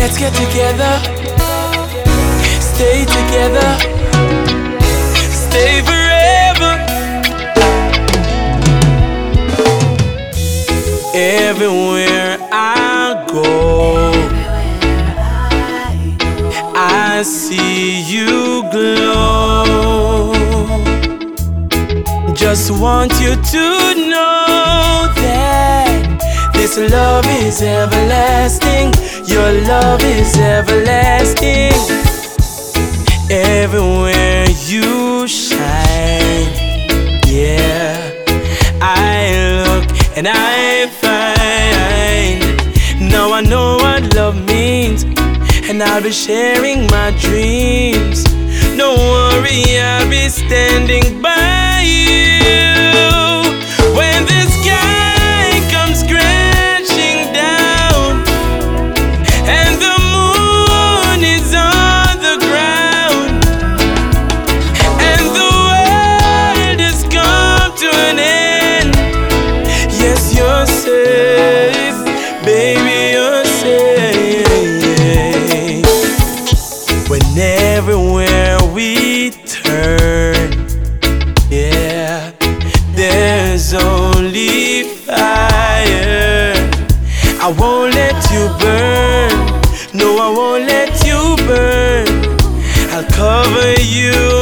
Let's get together, stay together, stay forever. Everywhere I go, I see you glow. Just want you to know that this love is everlasting. Your love is everlasting. Everywhere you shine, yeah, I look and I find. Now I know what love means, and I'll be sharing my dreams. Don't worry, I'll be standing by you when the sky comes crashing down and the moon is on the ground and the world has come to an end. Yes, you're safe, baby, you're safe. When everywhere we turn, yeah, there's only fire. I won't let you burn. No, I won't let you burn. I'll cover you